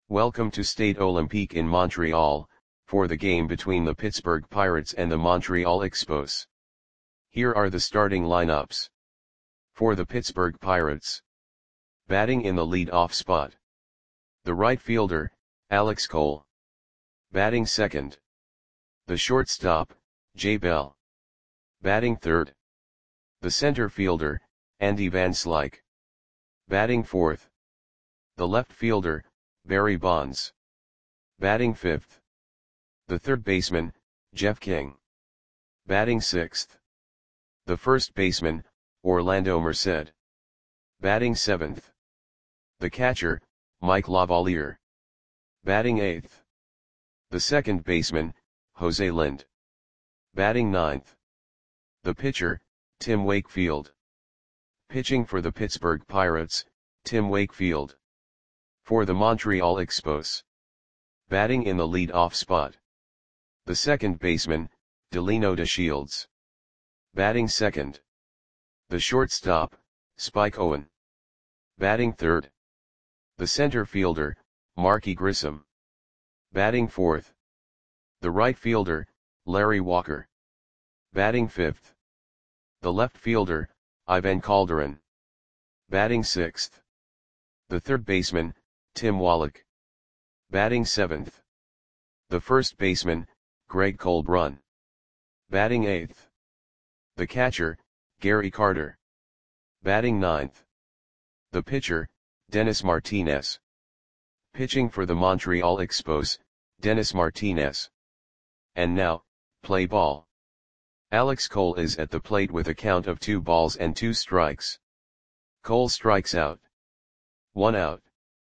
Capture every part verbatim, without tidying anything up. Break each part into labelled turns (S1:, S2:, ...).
S1: Welcome to Stade Olympique in Montreal, for the game between the Pittsburgh Pirates and the Montreal Expos. Here are the starting lineups. For the Pittsburgh Pirates. Batting in the lead-off spot. The right fielder, Alex Cole. Batting second. The shortstop, Jay Bell. Batting third. The center fielder, Andy Van Slyke. Batting fourth. The left fielder, Barry Bonds. Batting fifth. The third baseman, Jeff King. Batting sixth. The first baseman, Orlando Merced. Batting seventh. The catcher, Mike Lavalier. Batting eighth. The second baseman, Jose Lind. Batting ninth. The pitcher, Tim Wakefield. Pitching for the Pittsburgh Pirates, Tim Wakefield. For the Montreal Expos. Batting in the lead-off spot. The second baseman, Delino DeShields. Batting second. The shortstop, Spike Owen. Batting third. The center fielder, Marky Grissom. Batting fourth. The right fielder, Larry Walker. Batting fifth. The left fielder, Ivan Calderon. Batting sixth. The third baseman, Tim Wallach. Batting seventh. The first baseman, Greg Colbrun. Batting eighth. The catcher, Gary Carter. Batting ninth. The pitcher, Dennis Martinez. Pitching for the Montreal Expos, Dennis Martinez. And now, play ball. Alex Cole is at the plate with a count of two balls and two strikes. Cole strikes out. One out.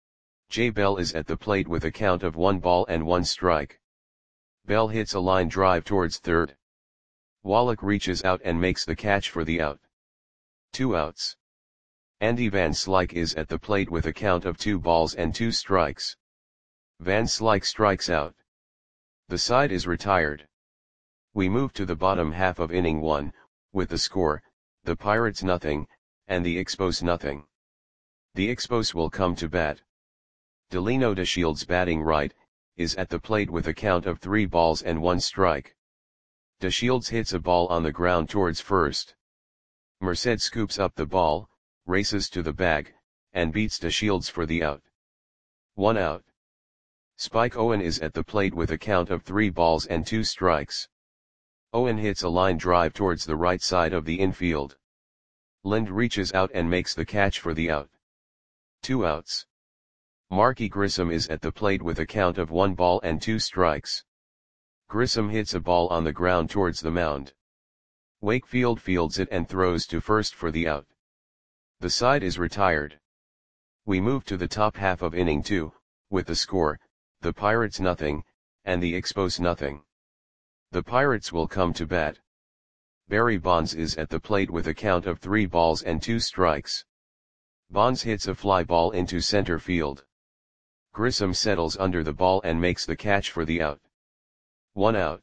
S1: Jay Bell is at the plate with a count of one ball and one strike. Bell hits a line drive towards third. Wallach reaches out and makes the catch for the out. Two outs. Andy Van Slyke is at the plate with a count of two balls and two strikes. Van Slyke strikes out. The side is retired. We move to the bottom half of inning one, with the score, the Pirates nothing, and the Expos nothing. The Expos will come to bat. Delino DeShields batting right, is at the plate with a count of three balls and one strike. DeShields hits a ball on the ground towards first. Merced scoops up the ball, races to the bag, and beats DeShields for the out. One out. Spike Owen is at the plate with a count of three balls and two strikes. Owen hits a line drive towards the right side of the infield. Lind reaches out and makes the catch for the out. Two outs. Marky Grissom is at the plate with a count of one ball and two strikes. Grissom hits a ball on the ground towards the mound. Wakefield fields it and throws to first for the out. The side is retired. We move to the top half of inning two, with the score, the Pirates nothing, and the Expos nothing. The Pirates will come to bat. Barry Bonds is at the plate with a count of three balls and two strikes. Bonds hits a fly ball into center field. Grissom settles under the ball and makes the catch for the out. One out.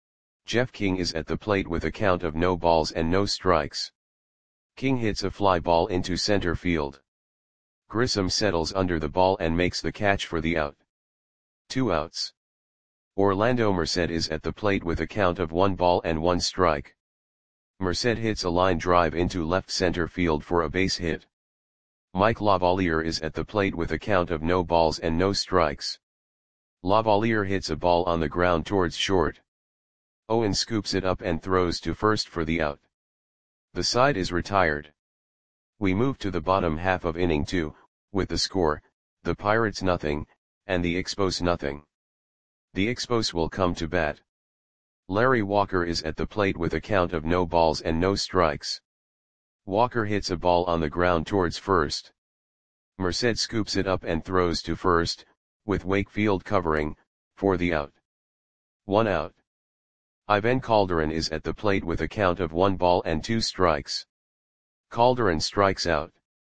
S1: Jeff King is at the plate with a count of no balls and no strikes. King hits a fly ball into center field. Grissom settles under the ball and makes the catch for the out. Two outs. Orlando Merced is at the plate with a count of one ball and one strike. Merced hits a line drive into left center field for a base hit. Mike Lavalier is at the plate with a count of no balls and no strikes. Lavalier hits a ball on the ground towards short. Owen scoops it up and throws to first for the out. The side is retired. We move to the bottom half of inning two, with the score, the Pirates nothing, and the Expos nothing. The Expos will come to bat. Larry Walker is at the plate with a count of no balls and no strikes. Walker hits a ball on the ground towards first. Merced scoops it up and throws to first, with Wakefield covering, for the out. One out. Ivan Calderon is at the plate with a count of one ball and two strikes. Calderon strikes out.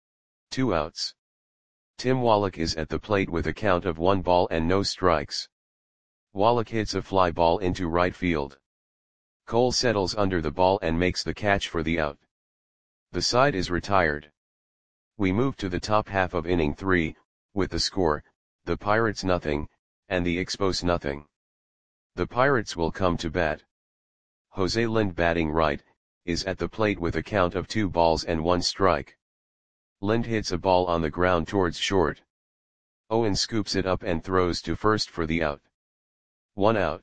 S1: Two outs. Tim Wallach is at the plate with a count of one ball and no strikes. Wallach hits a fly ball into right field. Cole settles under the ball and makes the catch for the out. The side is retired. We move to the top half of inning three, with the score, the Pirates nothing, and the Expos nothing. The Pirates will come to bat. Jose Lind batting right, is at the plate with a count of two balls and one strike. Lind hits a ball on the ground towards short. Owen scoops it up and throws to first for the out. One out.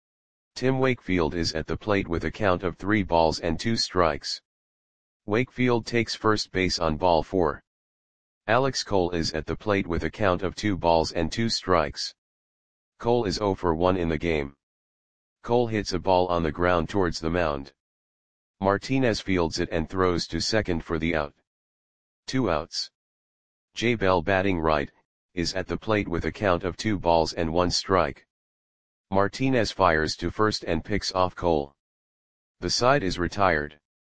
S1: Tim Wakefield is at the plate with a count of three balls and two strikes. Wakefield takes first base on ball four. Alex Cole is at the plate with a count of two balls and two strikes. Cole is oh for one in the game. Cole hits a ball on the ground towards the mound. Martinez fields it and throws to second for the out. Two outs. Jay Bell batting right, is at the plate with a count of two balls and one strike. Martinez fires to first and picks off Cole. The side is retired.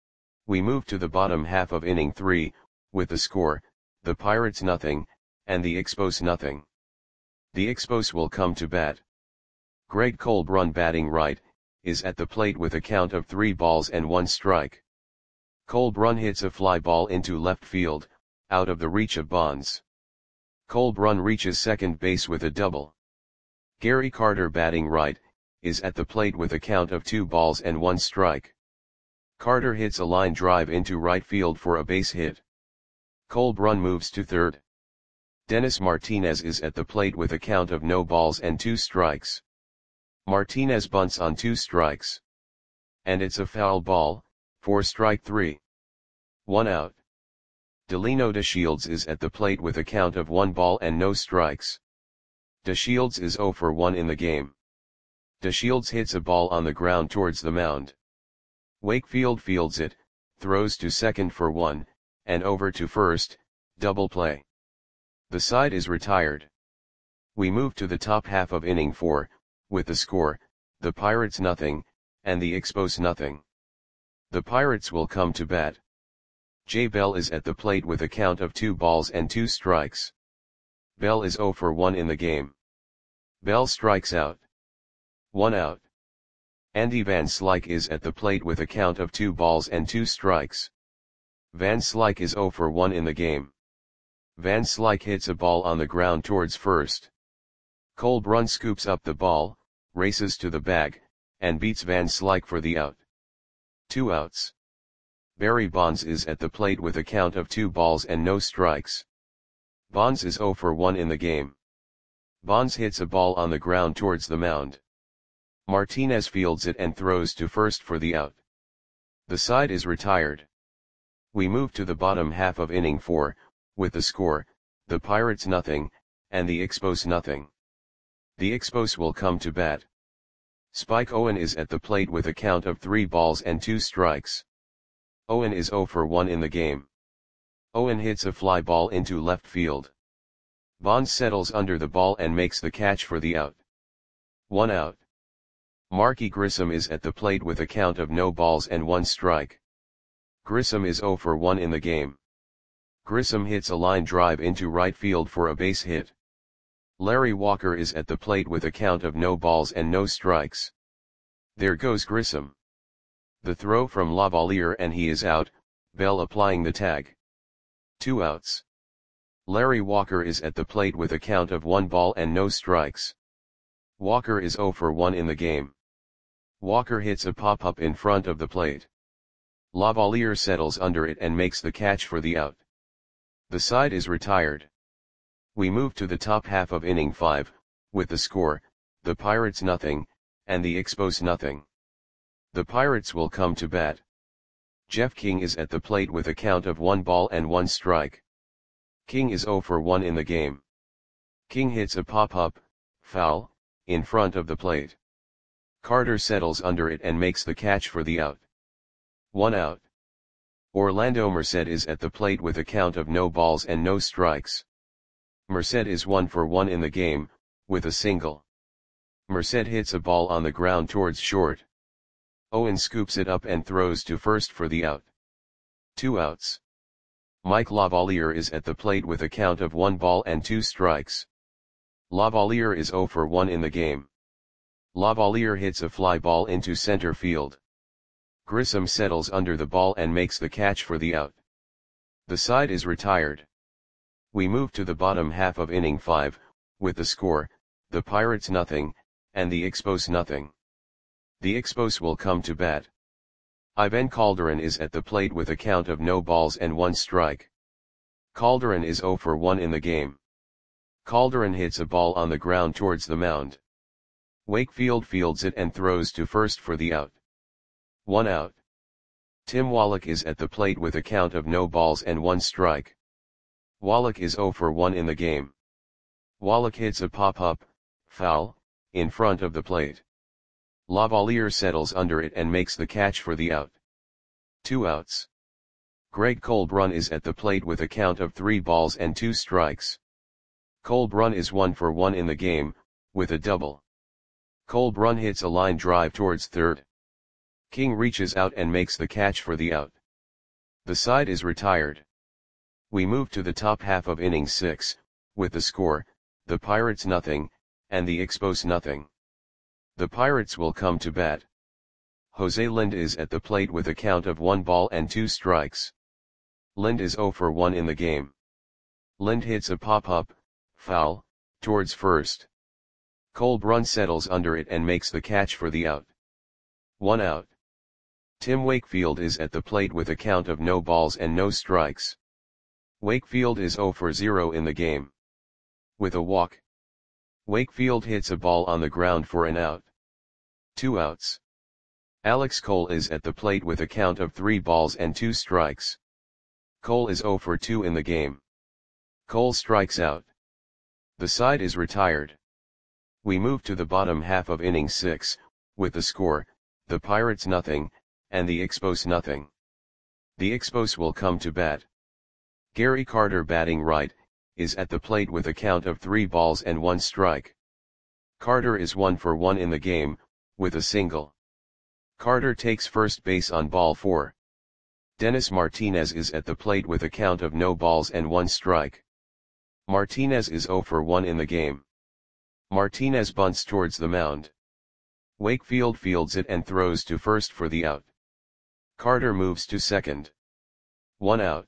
S1: We move to the bottom half of inning three, with the score, the Pirates nothing, and the Expos nothing. The Expos will come to bat. Greg Colbrun batting right, is at the plate with a count of three balls and one strike. Colbrun hits a fly ball into left field, out of the reach of Bonds. Colbrun reaches second base with a double. Gary Carter batting right, is at the plate with a count of two balls and one strike. Carter hits a line drive into right field for a base hit. Colbrun moves to third. Dennis Martinez is at the plate with a count of no balls and two strikes. Martinez bunts on two strikes. And it's a foul ball, for strike three. One out. Delino DeShields is at the plate with a count of one ball and no strikes. DeShields is oh for one in the game. DeShields hits a ball on the ground towards the mound. Wakefield fields it, throws to second for one, and over to first, double play. The side is retired. We move to the top half of inning four, with the score, the Pirates nothing, and the Expos nothing. The Pirates will come to bat. Jay Bell is at the plate with a count of two balls and two strikes. Bell is oh for one in the game. Bell strikes out. One out. Andy Van Slyke is at the plate with a count of two balls and two strikes. Van Slyke is oh for one in the game. Van Slyke hits a ball on the ground towards first. Colbrun scoops up the ball, races to the bag, and beats Van Slyke for the out. Two outs. Barry Bonds is at the plate with a count of two balls and no strikes. Bonds is oh for one in the game. Bonds hits a ball on the ground towards the mound. Martinez fields it and throws to first for the out. The side is retired. We move to the bottom half of inning four, with the score, the Pirates nothing, and the Expos nothing. The Expos will come to bat. Spike Owen is at the plate with a count of three balls and two strikes. Owen is oh for one in the game. Owen hits a fly ball into left field. Bonds settles under the ball and makes the catch for the out. One out. Marky Grissom is at the plate with a count of no balls and one strike. Grissom is oh for one in the game. Grissom hits a line drive into right field for a base hit. Larry Walker is at the plate with a count of no balls and no strikes. There goes Grissom. The throw from Lavalier and he is out, Bell applying the tag. Two outs. Larry Walker is at the plate with a count of one ball and no strikes. Walker is oh for one in the game. Walker hits a pop-up in front of the plate. Lavalier settles under it and makes the catch for the out. The side is retired. We move to the top half of inning five, with the score, the Pirates nothing, and the Expos nothing. The Pirates will come to bat. Jeff King is at the plate with a count of one ball and one strike. King is oh for one in the game. King hits a pop-up, foul, in front of the plate. Carter settles under it and makes the catch for the out. One out. Orlando Merced is at the plate with a count of no balls and no strikes. Merced is one for one in the game, with a single. Merced hits a ball on the ground towards short. Owen scoops it up and throws to first for the out. Two outs. Mike Lavalier is at the plate with a count of one ball and two strikes. Lavalier is oh for one in the game. Lavalier hits a fly ball into center field. Grissom settles under the ball and makes the catch for the out. The side is retired. We move to the bottom half of inning five, with the score, the Pirates nothing, and the Expos nothing. The Expos will come to bat. Ivan Calderon is at the plate with a count of no balls and one strike. Calderon is zero for one in the game. Calderon hits a ball on the ground towards the mound. Wakefield fields it and throws to first for the out. One out. Tim Wallach is at the plate with a count of no balls and one strike. Wallach is zero for one in the game. Wallach hits a pop-up, foul, in front of the plate. Lavalier settles under it and makes the catch for the out. Two outs. Greg Colbrun is at the plate with a count of three balls and two strikes. Colbrun is one for one in the game, with a double. Colbrun hits a line drive towards third. King reaches out and makes the catch for the out. The side is retired. We move to the top half of inning six, with the score, the Pirates nothing, and the Expos nothing. The Pirates will come to bat. Jose Lind is at the plate with a count of one ball and two strikes. Lind is zero for one in the game. Lind hits a pop-up, foul, towards first. Colbrun settles under it and makes the catch for the out. One out. Tim Wakefield is at the plate with a count of no balls and no strikes. Wakefield is zero for zero in the game. With a walk. Wakefield hits a ball on the ground for an out. Two outs. Alex Cole is at the plate with a count of three balls and two strikes. Cole is zero for two in the game. Cole strikes out. The side is retired. We move to the bottom half of inning six, with the score, the Pirates nothing, and the Expos nothing. The Expos will come to bat. Gary Carter, batting right, is at the plate with a count of three balls and one strike. Carter is one for one in the game, with a single. Carter takes first base on ball four. Dennis Martinez is at the plate with a count of no balls and one strike. Martinez is zero for one in the game. Martinez bunts towards the mound. Wakefield fields it and throws to first for the out. Carter moves to second. One out.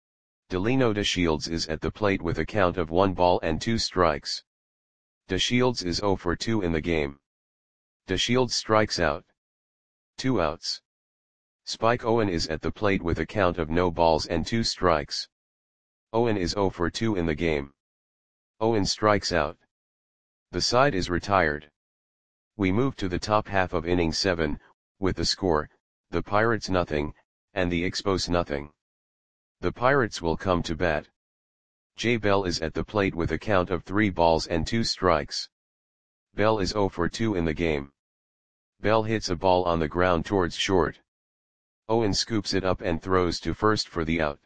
S1: Delino DeShields is at the plate with a count of one ball and two strikes. DeShields is zero for two in the game. DeShields strikes out. Two outs. Spike Owen is at the plate with a count of no balls and two strikes. Owen is zero for two in the game. Owen strikes out. The side is retired. We move to the top half of inning seven, with the score, the Pirates nothing, and the Expos nothing. The Pirates will come to bat. Jay Bell is at the plate with a count of three balls and two strikes. Bell is zero for two in the game. Bell hits a ball on the ground towards short. Owen scoops it up and throws to first for the out.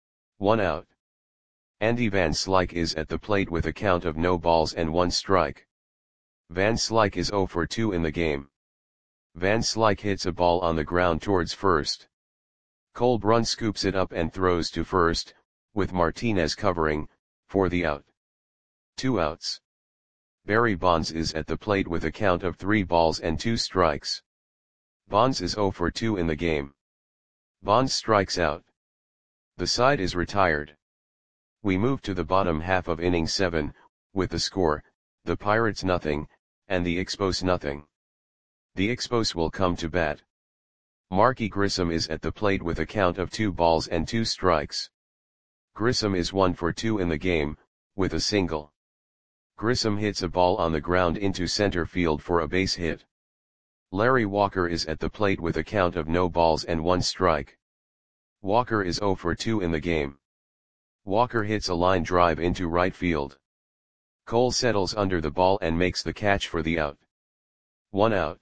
S1: One out. Andy Van Slyke is at the plate with a count of no balls and one strike. Van Slyke is zero for two in the game. Van Slyke hits a ball on the ground towards first. Colbrun scoops it up and throws to first, with Martinez covering, for the out. Two outs. Barry Bonds is at the plate with a count of three balls and two strikes. Bonds is zero for two in the game. Bonds strikes out. The side is retired. We move to the bottom half of inning seven, with the score, the Pirates nothing, and the Expos nothing. The Expos will come to bat. Marky Grissom is at the plate with a count of two balls and two strikes. Grissom is one for two in the game, with a single. Grissom hits a ball on the ground into center field for a base hit. Larry Walker is at the plate with a count of no balls and one strike. Walker is zero for two in the game. Walker hits a line drive into right field. Cole settles under the ball and makes the catch for the out. One out.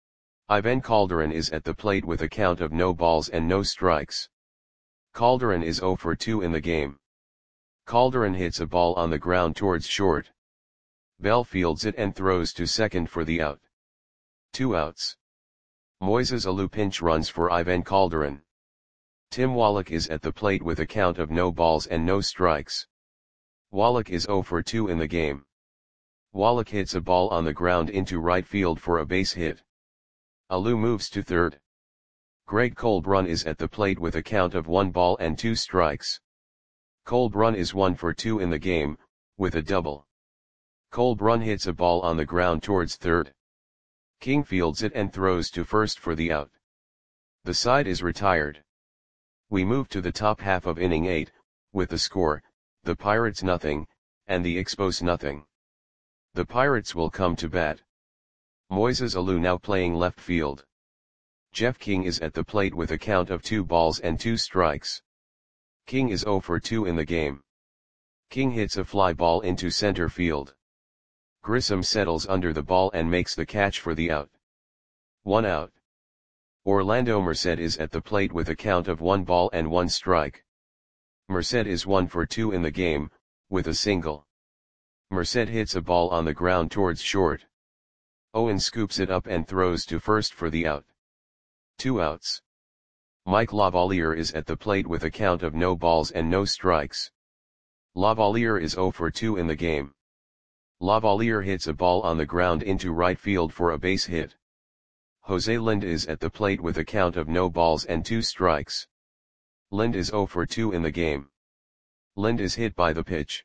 S1: Ivan Calderon is at the plate with a count of no balls and no strikes. Calderon is zero for two in the game. Calderon hits a ball on the ground towards short. Bell fields it and throws to second for the out. Two outs. Moises Alou pinch runs for Ivan Calderon. Tim Wallach is at the plate with a count of no balls and no strikes. Wallach is zero for two in the game. Wallach hits a ball on the ground into right field for a base hit. Alou moves to third. Greg Colbrun is at the plate with a count of one ball and two strikes. Colbrun is one for two in the game, with a double. Cole Brun hits a ball on the ground towards third. King fields it and throws to first for the out. The side is retired. We move to the top half of inning eight, with the score, the Pirates nothing, and the Expos nothing. The Pirates will come to bat. Moises Alou now playing left field. Jeff King is at the plate with a count of two balls and two strikes. King is zero for two in the game. King hits a fly ball into center field. Grissom settles under the ball and makes the catch for the out. One out. Orlando Merced is at the plate with a count of one ball and one strike. Merced is one for two in the game, with a single. Merced hits a ball on the ground towards short. Owen scoops it up and throws to first for the out. Two outs. Mike Lavalier is at the plate with a count of no balls and no strikes. Lavalier is zero for two in the game. Lavalier hits a ball on the ground into right field for a base hit. Jose Lind is at the plate with a count of no balls and two strikes. Lind is zero for two in the game. Lind is hit by the pitch.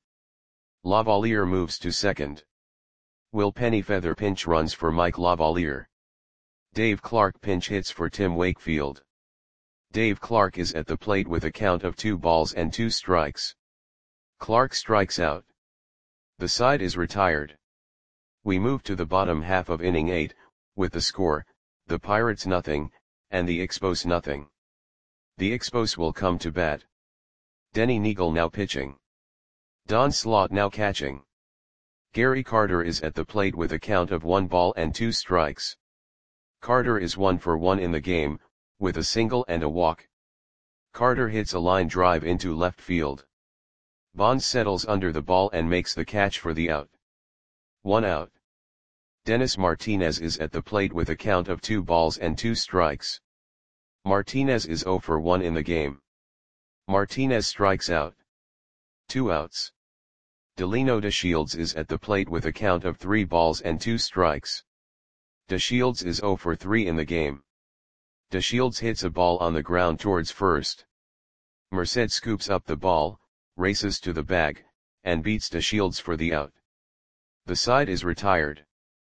S1: Lavalier moves to second. Will Pennyfeather pinch runs for Mike Lavalier. Dave Clark pinch hits for Tim Wakefield. Dave Clark is at the plate with a count of two balls and two strikes. Clark strikes out. The side is retired. We move to the bottom half of inning eight, with the score, the Pirates nothing, and the Expos nothing. The Expos will come to bat. Denny Neagle now pitching. Don Slaught now catching. Gary Carter is at the plate with a count of one ball and two strikes. Carter is one for one in the game, with a single and a walk. Carter hits a line drive into left field. Bonds settles under the ball and makes the catch for the out. One out. Dennis Martinez is at the plate with a count of two balls and two strikes. Martinez is zero for one in the game. Martinez strikes out. Two outs. Delino DeShields is at the plate with a count of three balls and two strikes. DeShields is zero for three in the game. DeShields hits a ball on the ground towards first. Merced scoops up the ball, races to the bag, and beats DeShields for the out. The side is retired.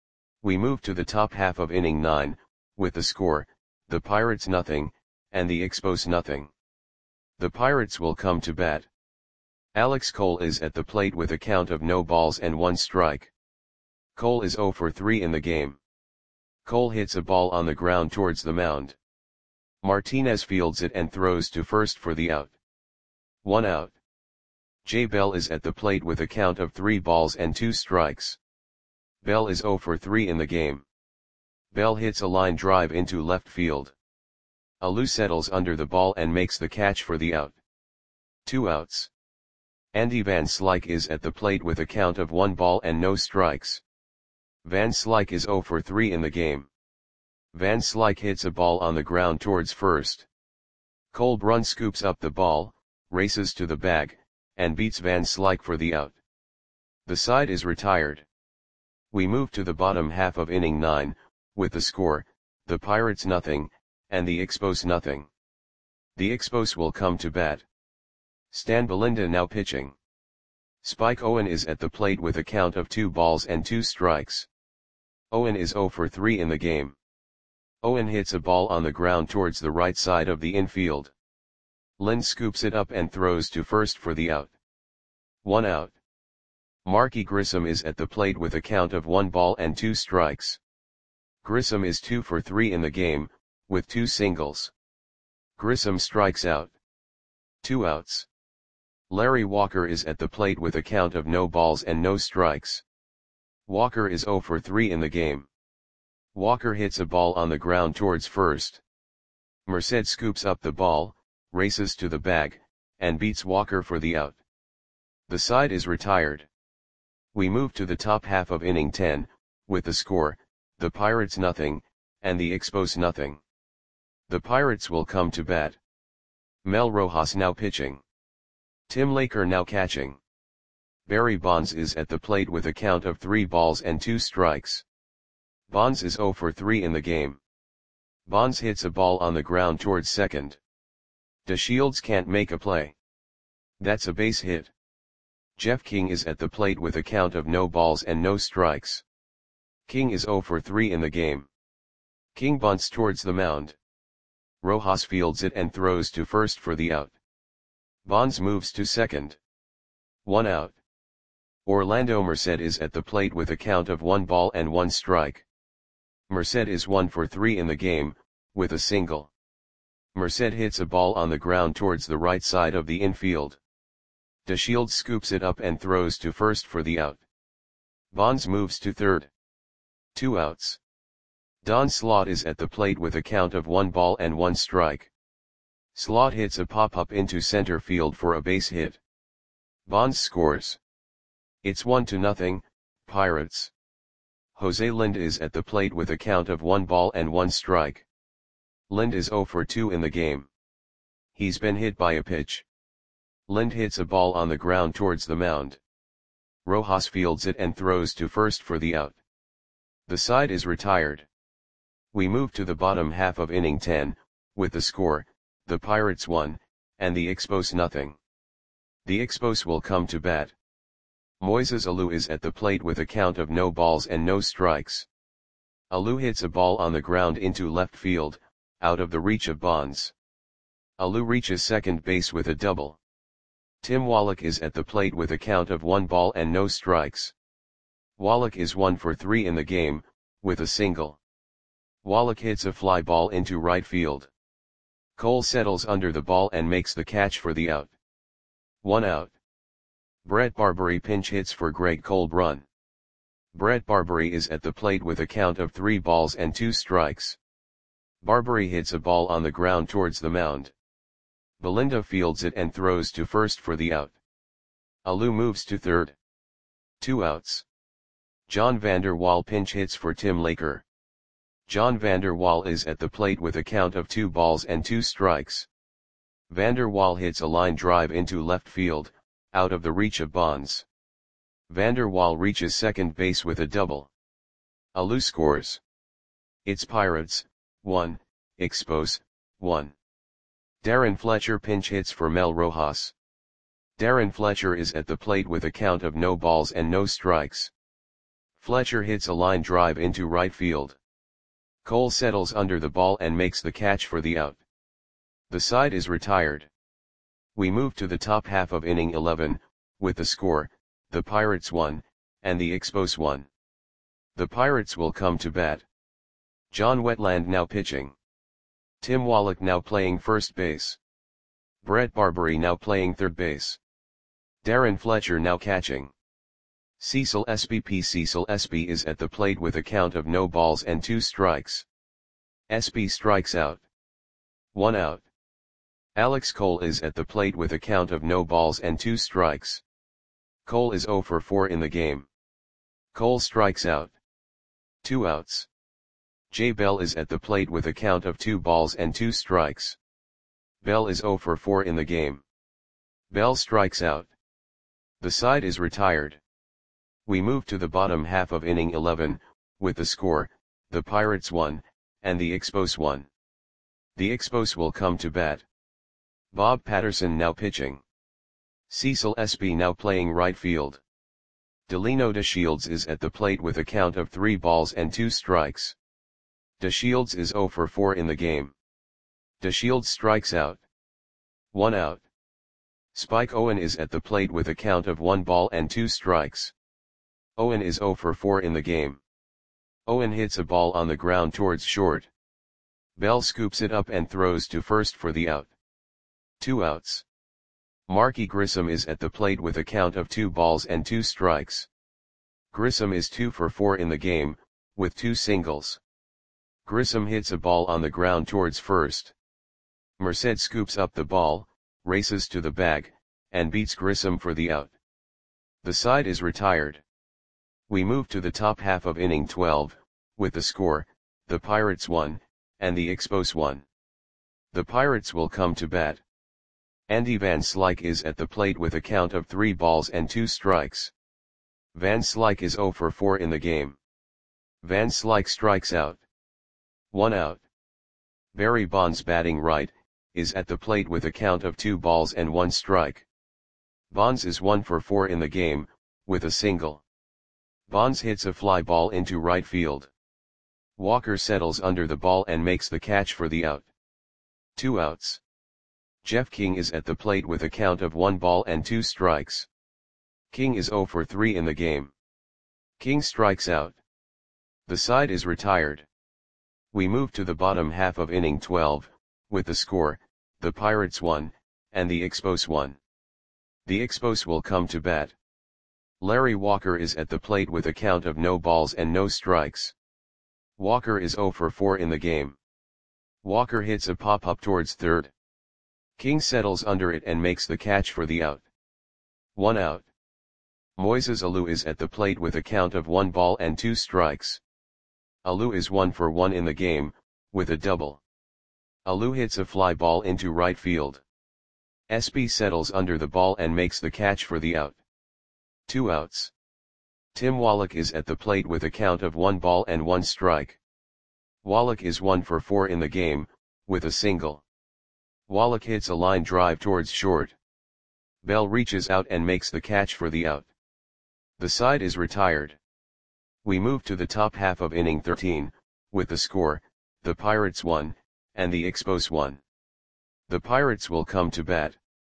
S1: We move to the top half of inning nine, with the score, the Pirates nothing, and the Expos nothing. The Pirates will come to bat. Alex Cole is at the plate with a count of no balls and one strike. Cole is zero for three in the game. Cole hits a ball on the ground towards the mound. Martinez fields it and throws to first for the out. One out. Jay Bell is at the plate with a count of three balls and two strikes. Bell is zero for three in the game. Bell hits a line drive into left field. Alou settles under the ball and makes the catch for the out. Two outs. Andy Van Slyke is at the plate with a count of one ball and no strikes. Van Slyke is zero for three in the game. Van Slyke hits a ball on the ground towards first. Cole Brun scoops up the ball, races to the bag, and beats Van Slyke for the out. The side is retired. We move to the bottom half of inning nine, with the score, the Pirates nothing, and the Expos nothing. The Expos will come to bat. Stan Belinda now pitching. Spike Owen is at the plate with a count of two balls and two strikes. Owen is zero for three in the game. Owen hits a ball on the ground towards the right side of the infield. Lind scoops it up and throws to first for the out. One out. Marky Grissom is at the plate with a count of one ball and two strikes. Grissom is two for three in the game, with two singles. Grissom strikes out. Two outs. Larry Walker is at the plate with a count of no balls and no strikes. Walker is zero for three in the game. Walker hits a ball on the ground towards first. Merced scoops up the ball, races to the bag, and beats Walker for the out. The side is retired. We move to the top half of inning ten, with the score, the Pirates nothing, and the Expos nothing. The Pirates will come to bat. Mel Rojas now pitching. Tim Laker now catching. Barry Bonds is at the plate with a count of three balls and two strikes. Bonds is zero for three in the game. Bonds hits a ball on the ground towards second. DeShields can't make a play. That's a base hit. Jeff King is at the plate with a count of no balls and no strikes. King is zero for three in the game. King bunts towards the mound. Rojas fields it and throws to first for the out. Bonds moves to second. One out. Orlando Merced is at the plate with a count of one ball and one strike. Merced is one for three in the game, with a single. Merced hits a ball on the ground towards the right side of the infield. DeShields scoops it up and throws to first for the out. Bonds moves to third. Two outs. Don Slaught is at the plate with a count of one ball and one strike. Slaught hits a pop-up into center field for a base hit. Bonds scores. It's one to nothing, Pirates. Jose Lind is at the plate with a count of one ball and one strike. Lind is zero for two in the game. He's been hit by a pitch. Lind hits a ball on the ground towards the mound. Rojas fields it and throws to first for the out. The side is retired. We move to the bottom half of inning ten, with the score, the Pirates one, and the Expos nothing. The Expos will come to bat. Moises Alou is at the plate with a count of no balls and no strikes. Alou hits a ball on the ground into left field, out of the reach of Bonds. Alou reaches second base with a double. Tim Wallach is at the plate with a count of one ball and no strikes. Wallach is one for three in the game, with a single. Wallach hits a fly ball into right field. Cole settles under the ball and makes the catch for the out. One out. Brett Barbary pinch hits for Greg Colbrun. Brett Barbary is at the plate with a count of three balls and two strikes. Barbary hits a ball on the ground towards the mound. Belinda fields it and throws to first for the out. Alou moves to third. Two outs. John Vander Wal pinch hits for Tim Laker. John Vander Wal is at the plate with a count of two balls and two strikes. Vander Wal hits a line drive into left field, out of the reach of Bonds. Vander Wal reaches second base with a double. Alou scores. It's Pirates, one, Expos, one. Darren Fletcher pinch hits for Mel Rojas. Darren Fletcher is at the plate with a count of no balls and no strikes. Fletcher hits a line drive into right field. Cole settles under the ball and makes the catch for the out. The side is retired. We move to the top half of inning eleven, with the score, the Pirates one, and the Expos one. The Pirates will come to bat. John Wetland now pitching. Tim Wallach now playing first base. Brett Barbary now playing third base. Darren Fletcher now catching. Cecil S B P Cecil S B is at the plate with a count of no balls and two strikes. S B strikes out. One out. Alex Cole is at the plate with a count of no balls and two strikes. Cole is zero for four in the game. Cole strikes out. Two outs. Jay Bell is at the plate with a count of two balls and two strikes. Bell is zero for four in the game. Bell strikes out. The side is retired. We move to the bottom half of inning eleven, with the score, the Pirates one, and the Expos one. The Expos will come to bat. Bob Patterson now pitching. Cecil S B now playing right field. Delino DeShields is at the plate with a count of three balls and two strikes. DeShields is zero for four in the game. DeShields strikes out. One out. Spike Owen is at the plate with a count of one ball and two strikes. Owen is zero for four in the game. Owen hits a ball on the ground towards short. Bell scoops it up and throws to first for the out. Two outs. Marky Grissom is at the plate with a count of two balls and two strikes. Grissom is two for four in the game, with two singles. Grissom hits a ball on the ground towards first. Merced scoops up the ball, races to the bag, and beats Grissom for the out. The side is retired. We move to the top half of inning twelve, with the score, the Pirates one, and the Expos one. The Pirates will come to bat. Andy Van Slyke is at the plate with a count of three balls and two strikes. Van Slyke is zero for four in the game. Van Slyke strikes out. One out. Barry Bonds batting right, is at the plate with a count of two balls and one strike. Bonds is one for four in the game, with a single. Bonds hits a fly ball into right field. Walker settles under the ball and makes the catch for the out. Two outs. Jeff King is at the plate with a count of one ball and two strikes. King is zero for three in the game. King strikes out. The side is retired. We move to the bottom half of inning twelve, with the score, the Pirates one, and the Expos one. The Expos will come to bat. Larry Walker is at the plate with a count of no balls and no strikes. Walker is zero for four in the game. Walker hits a pop-up towards third. King settles under it and makes the catch for the out. One out. Moises Alou is at the plate with a count of one ball and two strikes. Alou is one for one in the game, with a double. Alou hits a fly ball into right field. S B settles under the ball and makes the catch for the out. Two outs. Tim Wallach is at the plate with a count of one ball and one strike. Wallach is one for four in the game, with a single. Wallach hits a line drive towards short. Bell reaches out and makes the catch for the out. The side is retired. We move to the top half of inning thirteen, with the score, the Pirates one, and the Expos one. The Pirates will come to bat.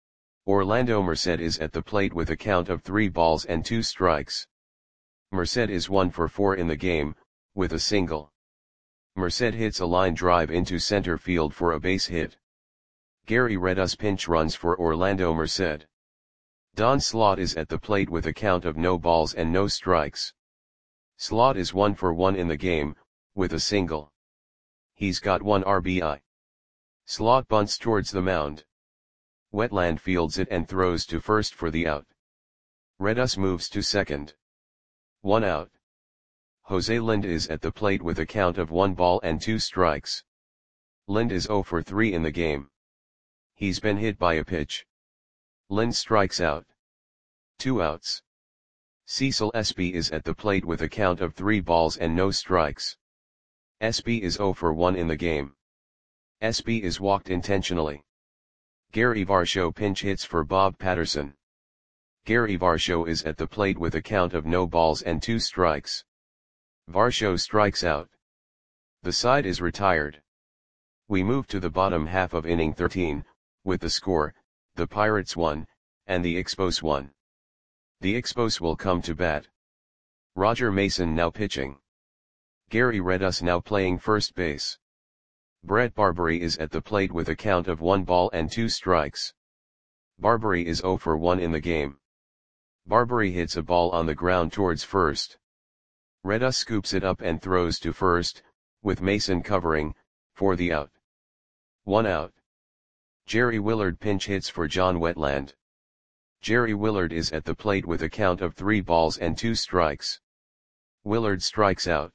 S1: Orlando Merced is at the plate with a count of three balls and two strikes. Merced is one for four in the game, with a single. Merced hits a line drive into center field for a base hit. Gary Redus pinch runs for Orlando Merced. Don Slaught is at the plate with a count of no balls and no strikes. Slaught is one for one in the game, with a single. He's got one R B I. Slaught bunts towards the mound. Wetland fields it and throws to first for the out. Redus moves to second. One out. Jose Lind is at the plate with a count of one ball and two strikes. Lind is zero for three in the game. He's been hit by a pitch. Lind strikes out. Two outs. Cecil Espy is at the plate with a count of three balls and no strikes. Espy is zero for one in the game. Espy is walked intentionally. Gary Varsho pinch hits for Bob Patterson. Gary Varsho is at the plate with a count of no balls and two strikes. Varsho strikes out. The side is retired. We move to the bottom half of inning thirteen, with the score, the Pirates one, and the Expos one. The Expos will come to bat. Roger Mason now pitching. Gary Redus now playing first base. Brett Barbary is at the plate with a count of one ball and two strikes. Barbary is zero for one in the game. Barbary hits a ball on the ground towards first. Redus scoops it up and throws to first, with Mason covering, for the out. One out. Jerry Willard pinch hits for John Wetland. Jerry Willard is at the plate with a count of three balls and two strikes. Willard strikes out.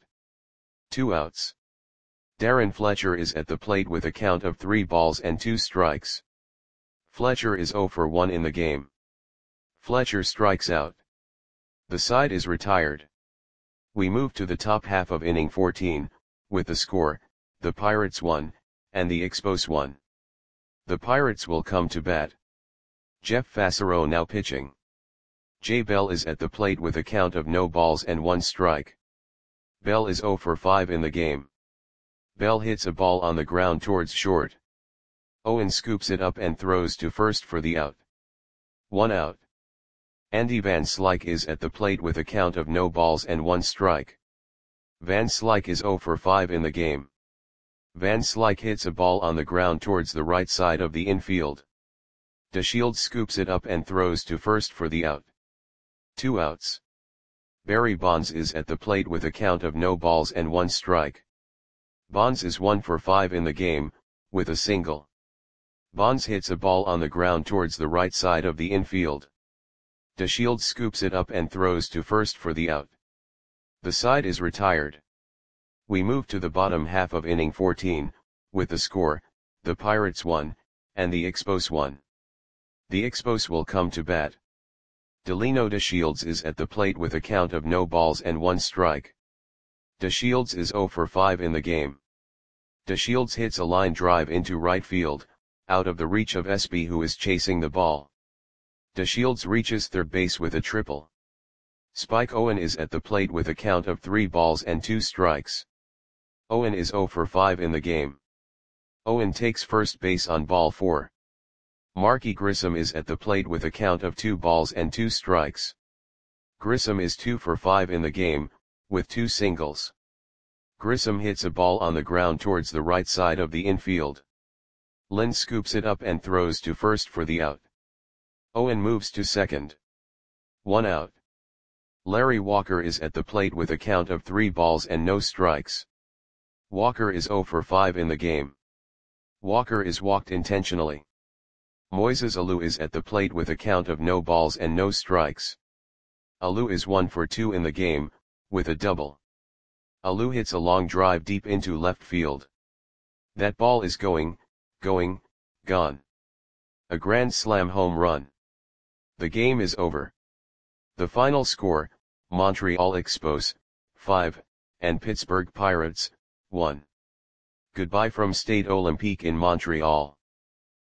S1: Two outs. Darren Fletcher is at the plate with a count of three balls and two strikes. Fletcher is zero for one in the game. Fletcher strikes out. The side is retired. We move to the top half of inning fourteen, with the score, the Pirates one, and the Expos one. The Pirates will come to bat. Jeff Fassero now pitching. Jay Bell is at the plate with a count of no balls and one strike. Bell is zero for five in the game. Bell hits a ball on the ground towards short. Owen scoops it up and throws to first for the out. One out. Andy Van Slyke is at the plate with a count of no balls and one strike. Van Slyke is zero for five in the game. Van Slyke hits a ball on the ground towards the right side of the infield. DeShields scoops it up and throws to first for the out. Two outs. Barry Bonds is at the plate with a count of no balls and one strike. Bonds is one for five in the game, with a single. Bonds hits a ball on the ground towards the right side of the infield. DeShields scoops it up and throws to first for the out. The side is retired. We move to the bottom half of inning fourteen, with the score, the Pirates one, and the Expos one. The Expos will come to bat. Delino DeShields is at the plate with a count of no balls and one strike. DeShields is zero for five in the game. DeShields hits a line drive into right field, out of the reach of Espy who is chasing the ball. DeShields reaches third base with a triple. Spike Owen is at the plate with a count of three balls and two strikes. Owen is zero for five in the game. Owen takes first base on ball four. Marky Grissom is at the plate with a count of two balls and two strikes. Grissom is two for five in the game, with two singles. Grissom hits a ball on the ground towards the right side of the infield. Len scoops it up and throws to first for the out. Owen moves to second. One out. Larry Walker is at the plate with a count of three balls and no strikes. Walker is zero for five in the game. Walker is walked intentionally. Moises Alou is at the plate with a count of no balls and no strikes. Alou is one for two in the game, with a double. Alou hits a long drive deep into left field. That ball is going, going, gone. A grand slam home run. The game is over. The final score, Montreal Expos, five, and Pittsburgh Pirates, one. Goodbye from Stade Olympique in Montreal.